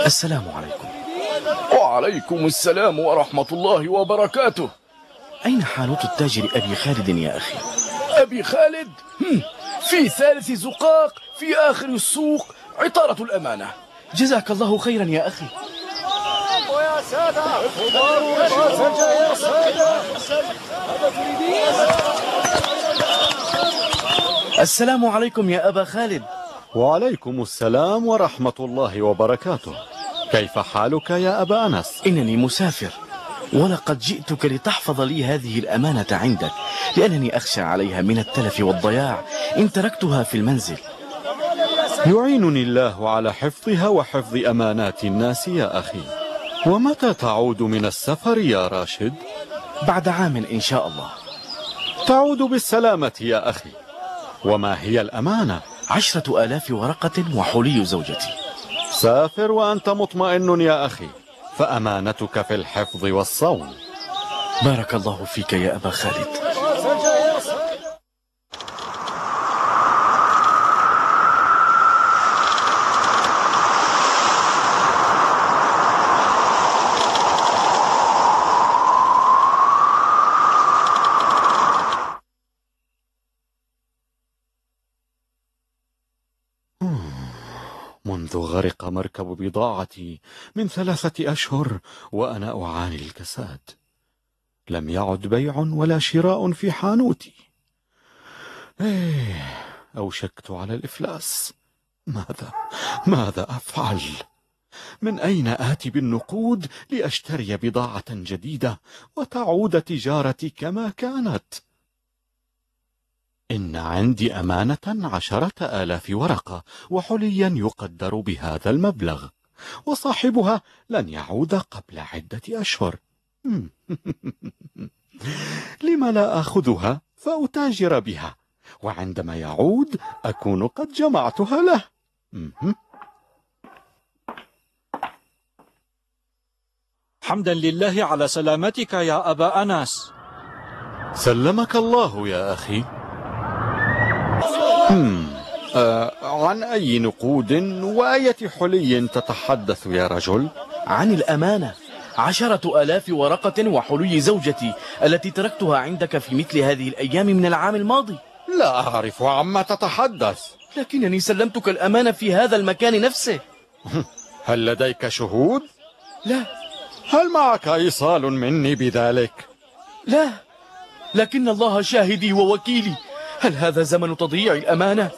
السلام عليكم. وعليكم السلام ورحمة الله وبركاته. أين حانوت التاجر أبي خالد يا أخي؟ أبي خالد؟ في ثالث زقاق في آخر السوق، عطارة الأمانة. جزاك الله خيرا يا أخي. ويا سادة يا سادة. السلام عليكم يا أبا خالد. وعليكم السلام ورحمة الله وبركاته. كيف حالك يا أبا أنس؟ إنني مسافر، ولقد جئتك لتحفظ لي هذه الأمانة عندك، لأنني أخشى عليها من التلف والضياع إن تركتها في المنزل. يعينني الله على حفظها وحفظ أمانات الناس يا أخي. ومتى تعود من السفر يا راشد؟ بعد عام إن شاء الله. تعود بالسلامة يا أخي. وما هي الأمانة؟ 10,000 ورقة وحلي زوجتي. سافر وأنت مطمئن يا أخي، فأمانتك في الحفظ والصون. بارك الله فيك يا أبا خالد. منذ غرق مركب بضاعتي من 3 أشهر وأنا أعاني الكساد. لم يعد بيع ولا شراء في حانوتي. أوشكت على الإفلاس. ماذا أفعل؟ من أين آتي بالنقود لأشتري بضاعة جديدة وتعود تجارتي كما كانت؟ إن عندي أمانة 10,000 ورقة وحليا يقدر بهذا المبلغ، وصاحبها لن يعود قبل عدة أشهر. لم لا أخذها فأتاجر بها، وعندما يعود أكون قد جمعتها له. حمدا لله على سلامتك يا أبا أنس. سلمك الله يا أخي. عن أي نقود وأية حلي تتحدث يا رجل؟ عن الأمانة، 10,000 ورقة وحلي زوجتي التي تركتها عندك في مثل هذه الأيام من العام الماضي. لا أعرف عما تتحدث. لكنني سلمتك الأمانة في هذا المكان نفسه. هل لديك شهود؟ لا. هل معك إيصال مني بذلك؟ لا، لكن الله شاهدي ووكيلي. هل هذا زمن تضييع الأمانة؟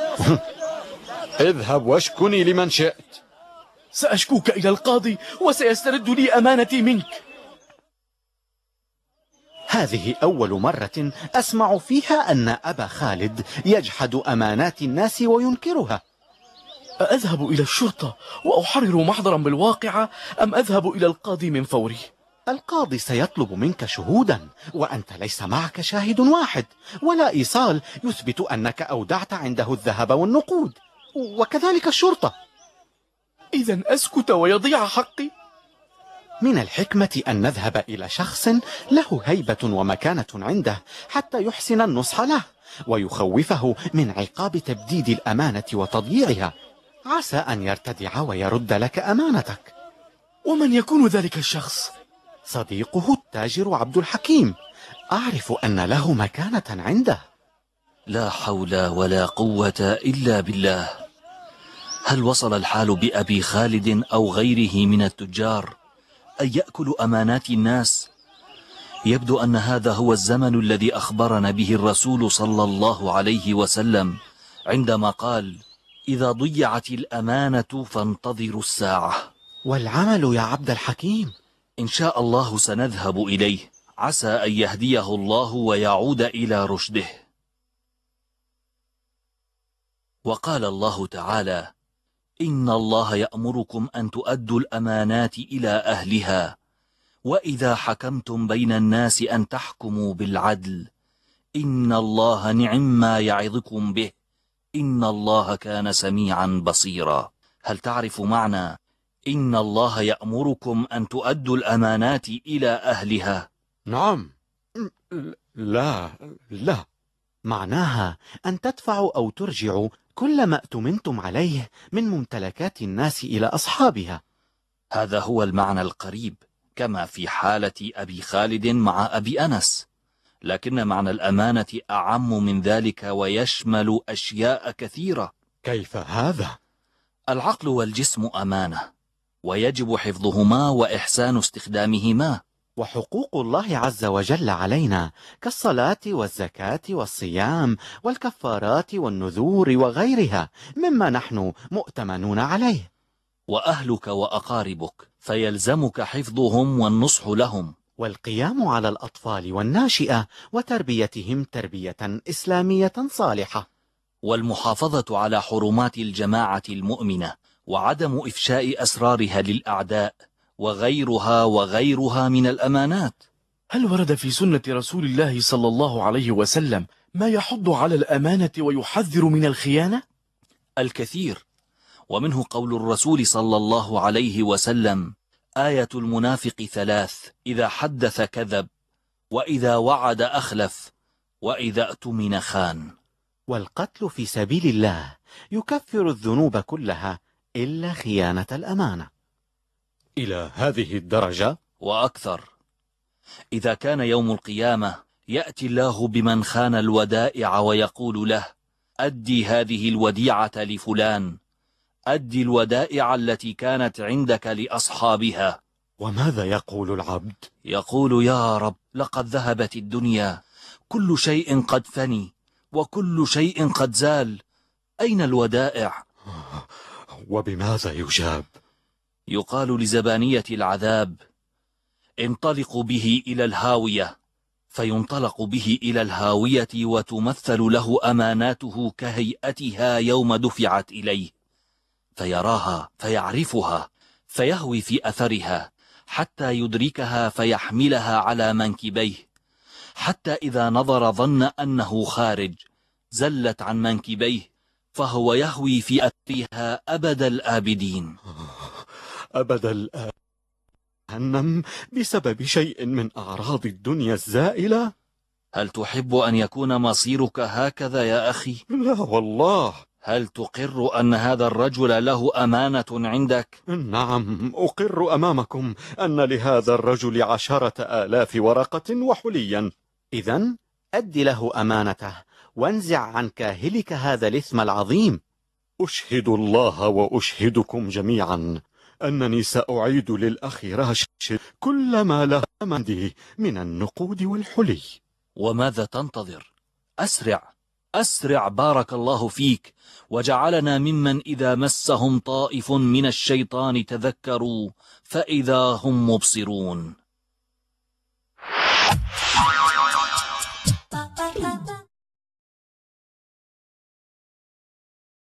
اذهب واشكني لمن شئت. سأشكوك إلى القاضي وسيسترد لي أمانتي منك. هذه أول مرة أسمع فيها أن أبا خالد يجحد أمانات الناس وينكرها. أذهب إلى الشرطة وأحرر محضرا بالواقعة أم أذهب إلى القاضي من فوري؟ القاضي سيطلب منك شهودا، وأنت ليس معك شاهد واحد ولا إيصال يثبت أنك أودعت عنده الذهب والنقود، وكذلك الشرطة. إذن أسكت ويضيع حقي؟ من الحكمة أن نذهب إلى شخص له هيبة ومكانة عنده حتى يحسن النصح له ويخوفه من عقاب تبديد الأمانة وتضييعها، عسى أن يرتدع ويرد لك أمانتك. ومن يكون ذلك الشخص؟ صديقه التاجر عبد الحكيم، أعرف أن له مكانة عنده. لا حول ولا قوة إلا بالله. هل وصل الحال بأبي خالد أو غيره من التجار أن يأكلوا أمانات الناس؟ يبدو أن هذا هو الزمن الذي أخبرنا به الرسول صلى الله عليه وسلم عندما قال: إذا ضيعت الأمانة فانتظروا الساعة. والعمل يا عبد الحكيم؟ إن شاء الله سنذهب إليه، عسى أن يهديه الله ويعود إلى رشده. وقال الله تعالى: إن الله يأمركم أن تؤدوا الأمانات إلى أهلها، وإذا حكمتم بين الناس أن تحكموا بالعدل، إن الله نعم يعظكم به، إن الله كان سميعا بصيرا. هل تعرف معنى إن الله يأمركم أن تؤدوا الأمانات إلى أهلها؟ نعم. لا. معناها أن تدفعوا أو ترجعوا كل ما اؤتمنتم عليه من ممتلكات الناس إلى أصحابها. هذا هو المعنى القريب، كما في حالة أبي خالد مع أبي أنس، لكن معنى الأمانة أعم من ذلك ويشمل أشياء كثيرة. كيف هذا؟ العقل والجسم أمانة، ويجب حفظهما وإحسان استخدامهما. وحقوق الله عز وجل علينا كالصلاة والزكاة والصيام والكفارات والنذور وغيرها مما نحن مؤتمنون عليه. وأهلك وأقاربك فيلزمك حفظهم والنصح لهم، والقيام على الأطفال والناشئة وتربيتهم تربية إسلامية صالحة، والمحافظة على حرمات الجماعة المؤمنة، وعدم إفشاء أسرارها للأعداء، وغيرها من الأمانات. هل ورد في سنة رسول الله صلى الله عليه وسلم ما يحض على الأمانة ويحذر من الخيانة؟ الكثير، ومنه قول الرسول صلى الله عليه وسلم: آية المنافق 3: إذا حدث كذب، وإذا وعد أخلف، وإذا اؤتمن خان. والقتل في سبيل الله يكفر الذنوب كلها إلا خيانة الأمانة. إلى هذه الدرجة وأكثر. إذا كان يوم القيامة يأتي الله بمن خان الودائع ويقول له: أدي هذه الوديعة لفلان، أدي الودائع التي كانت عندك لأصحابها. وماذا يقول العبد؟ يقول: يا رب، لقد ذهبت الدنيا، كل شيء قد فني، وكل شيء قد زال، أين الودائع؟ وبماذا يجاب؟ يقال لزبانية العذاب: انطلقوا به إلى الهاوية، فينطلق به إلى الهاوية وتمثل له أماناته كهيئتها يوم دفعت إليه، فيراها فيعرفها فيهوي في أثرها حتى يدركها فيحملها على منكبيه، حتى إذا نظر ظن أنه خارج زلت عن منكبيه، فهو يهوي في أثرها أبد الآبدين. أبد الآبدين جهنم بسبب شيء من أعراض الدنيا الزائلة؟ هل تحب أن يكون مصيرك هكذا يا أخي؟ لا والله. هل تقر أن هذا الرجل له أمانة عندك؟ نعم، أقر أمامكم أن لهذا الرجل 10,000 ورقة وحليا. إذن أد له أمانته وانزع عن كاهلك هذا الإثم العظيم. أشهد الله وأشهدكم جميعا أنني سأعيد للأخ راشد كل ما له عندي من النقود والحلي. وماذا تنتظر؟ أسرع أسرع، بارك الله فيك، وجعلنا ممن إذا مسهم طائف من الشيطان تذكروا فإذا هم مبصرون.